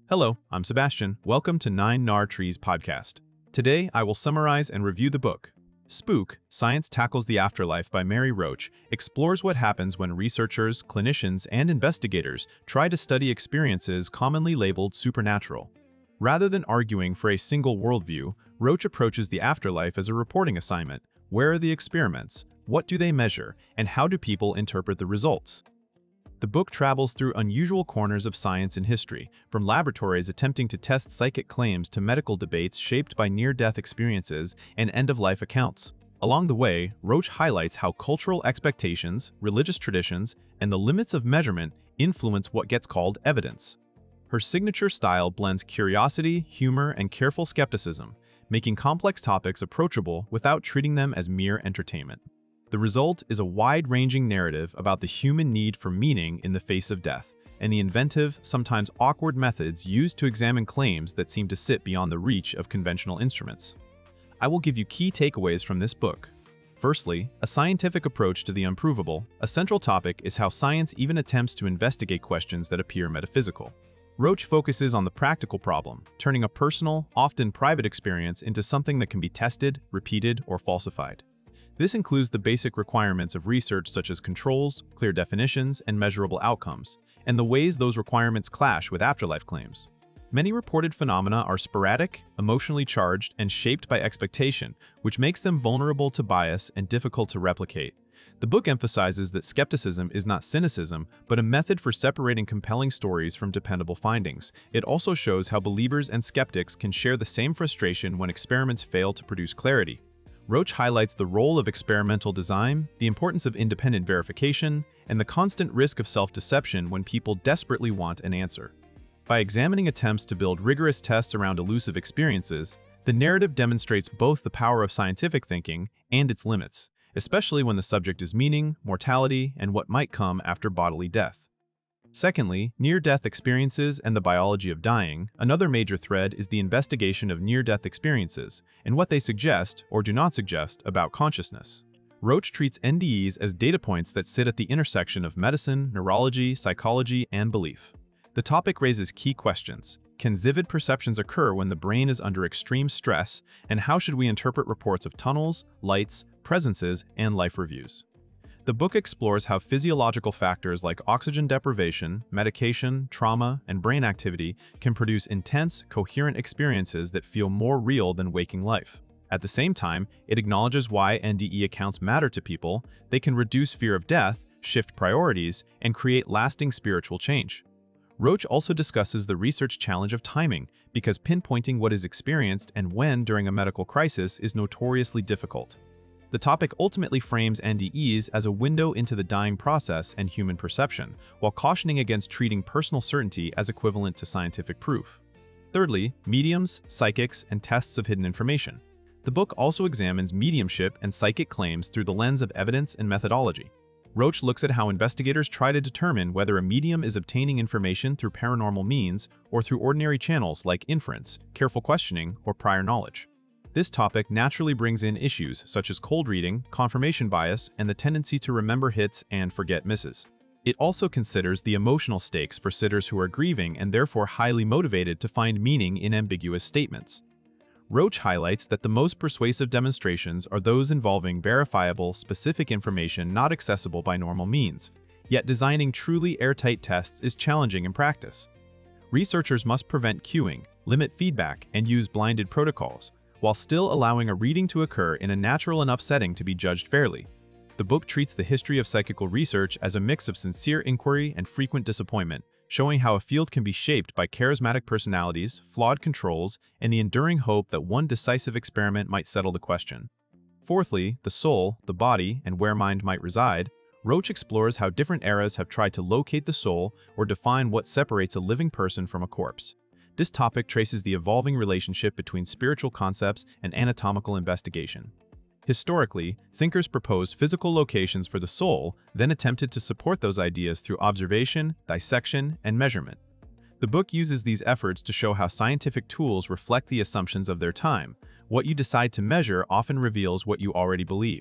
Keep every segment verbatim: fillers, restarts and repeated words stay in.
Hello, I'm Sebastian. Welcome to Nine Nar Trees podcast. Today, I will summarize and review the book. Spook, Science Tackles the Afterlife by Mary Roach explores what happens when researchers, clinicians, and investigators try to study experiences commonly labeled supernatural. Rather than arguing for a single worldview, Roach approaches the afterlife as a reporting assignment. Where are the experiments? What do they measure? And how do people interpret the results? The book travels through unusual corners of science and history, from laboratories attempting to test psychic claims to medical debates shaped by near-death experiences and end-of-life accounts. Along the way, Roach highlights how cultural expectations, religious traditions, and the limits of measurement influence what gets called evidence. Her signature style blends curiosity, humor, and careful skepticism, making complex topics approachable without treating them as mere entertainment. The result is a wide-ranging narrative about the human need for meaning in the face of death, and the inventive, sometimes awkward methods used to examine claims that seem to sit beyond the reach of conventional instruments. I will give you key takeaways from this book. Firstly, a scientific approach to the unprovable. A central topic is how science even attempts to investigate questions that appear metaphysical. Roach focuses on the practical problem, turning a personal, often private experience into something that can be tested, repeated, or falsified. This includes the basic requirements of research such as controls, clear definitions, and measurable outcomes, and the ways those requirements clash with afterlife claims. Many reported phenomena are sporadic, emotionally charged, and shaped by expectation, which makes them vulnerable to bias and difficult to replicate. The book emphasizes that skepticism is not cynicism, but a method for separating compelling stories from dependable findings. It also shows how believers and skeptics can share the same frustration when experiments fail to produce clarity. Roach highlights the role of experimental design, the importance of independent verification, and the constant risk of self-deception when people desperately want an answer. By examining attempts to build rigorous tests around elusive experiences, the narrative demonstrates both the power of scientific thinking and its limits, especially when the subject is meaning, mortality, and what might come after bodily death. Secondly, near-death experiences and the biology of dying. Another major thread is the investigation of near-death experiences and what they suggest or do not suggest about consciousness. Roach treats N D Es as data points that sit at the intersection of medicine, neurology, psychology, and belief. The topic raises key questions. Can vivid perceptions occur when the brain is under extreme stress, and how should we interpret reports of tunnels, lights, presences, and life reviews? The book explores how physiological factors like oxygen deprivation, medication, trauma, and brain activity can produce intense, coherent experiences that feel more real than waking life. At the same time, it acknowledges why N D E accounts matter to people. They can reduce fear of death, shift priorities, and create lasting spiritual change. Roach also discusses the research challenge of timing, because pinpointing what is experienced and when during a medical crisis is notoriously difficult. The topic ultimately frames N D Es as a window into the dying process and human perception, while cautioning against treating personal certainty as equivalent to scientific proof. Thirdly, mediums, psychics, and tests of hidden information. The book also examines mediumship and psychic claims through the lens of evidence and methodology. Roach looks at how investigators try to determine whether a medium is obtaining information through paranormal means or through ordinary channels like inference, careful questioning, or prior knowledge. This topic naturally brings in issues such as cold reading, confirmation bias, and the tendency to remember hits and forget misses. It also considers the emotional stakes for sitters who are grieving and therefore highly motivated to find meaning in ambiguous statements. Roach highlights that the most persuasive demonstrations are those involving verifiable, specific information not accessible by normal means, yet designing truly airtight tests is challenging in practice. Researchers must prevent cueing, limit feedback, and use blinded protocols, while still allowing a reading to occur in a natural enough setting to be judged fairly. The book treats the history of psychical research as a mix of sincere inquiry and frequent disappointment, showing how a field can be shaped by charismatic personalities, flawed controls, and the enduring hope that one decisive experiment might settle the question. Fourthly, the soul, the body, and where mind might reside. Roach explores how different eras have tried to locate the soul or define what separates a living person from a corpse. This topic traces the evolving relationship between spiritual concepts and anatomical investigation. Historically, thinkers proposed physical locations for the soul, then attempted to support those ideas through observation, dissection, and measurement. The book uses these efforts to show how scientific tools reflect the assumptions of their time. What you decide to measure often reveals what you already believe.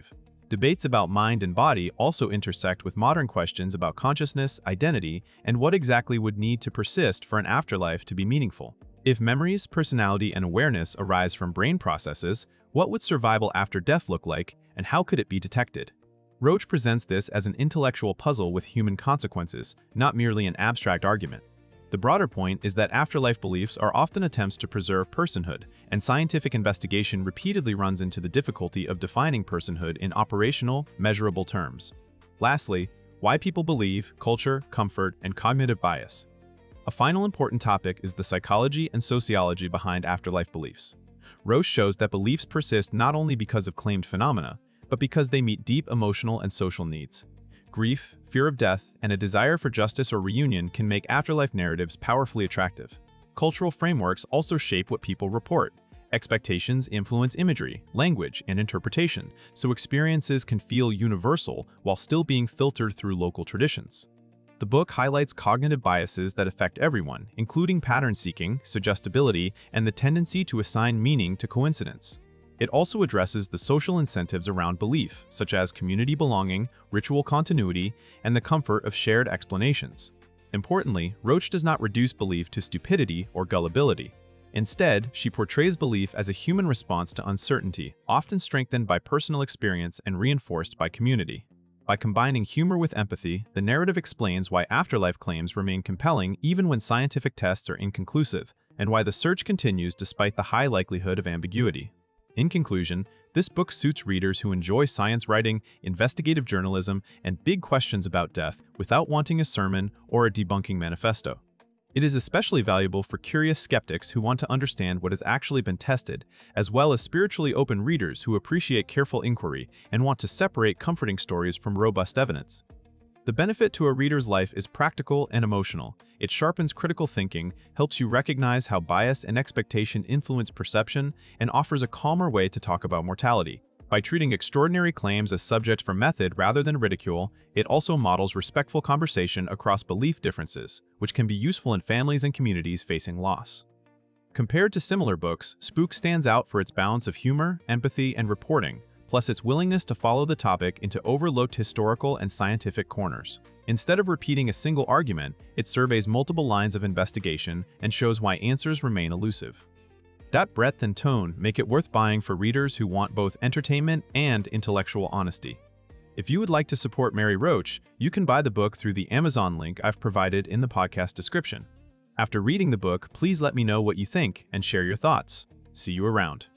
Debates about mind and body also intersect with modern questions about consciousness, identity, and what exactly would need to persist for an afterlife to be meaningful. If memories, personality, and awareness arise from brain processes, what would survival after death look like, and how could it be detected? Roach presents this as an intellectual puzzle with human consequences, not merely an abstract argument. The broader point is that afterlife beliefs are often attempts to preserve personhood, and scientific investigation repeatedly runs into the difficulty of defining personhood in operational, measurable terms. Lastly, why people believe, culture, comfort, and cognitive bias. A final important topic is the psychology and sociology behind afterlife beliefs. Roach shows that beliefs persist not only because of claimed phenomena, but because they meet deep emotional and social needs. Grief, fear of death, and a desire for justice or reunion can make afterlife narratives powerfully attractive. Cultural frameworks also shape what people report. Expectations influence imagery, language, and interpretation, so experiences can feel universal while still being filtered through local traditions. The book highlights cognitive biases that affect everyone, including pattern seeking, suggestibility, and the tendency to assign meaning to coincidence. It also addresses the social incentives around belief, such as community belonging, ritual continuity, and the comfort of shared explanations. Importantly, Roach does not reduce belief to stupidity or gullibility. Instead, she portrays belief as a human response to uncertainty, often strengthened by personal experience and reinforced by community. By combining humor with empathy, the narrative explains why afterlife claims remain compelling even when scientific tests are inconclusive, and why the search continues despite the high likelihood of ambiguity. In conclusion, this book suits readers who enjoy science writing, investigative journalism, and big questions about death without wanting a sermon or a debunking manifesto. It is especially valuable for curious skeptics who want to understand what has actually been tested, as well as spiritually open readers who appreciate careful inquiry and want to separate comforting stories from robust evidence. The benefit to a reader's life is practical and emotional. It sharpens critical thinking, helps you recognize how bias and expectation influence perception, and offers a calmer way to talk about mortality. By treating extraordinary claims as subject for method rather than ridicule, it also models respectful conversation across belief differences, which can be useful in families and communities facing loss. Compared to similar books, Spook stands out for its balance of humor, empathy, and reporting, plus its willingness to follow the topic into overlooked historical and scientific corners. Instead of repeating a single argument, it surveys multiple lines of investigation and shows why answers remain elusive. That breadth and tone make it worth buying for readers who want both entertainment and intellectual honesty. If you would like to support Mary Roach, you can buy the book through the Amazon link I've provided in the podcast description. After reading the book, please let me know what you think and share your thoughts. See you around.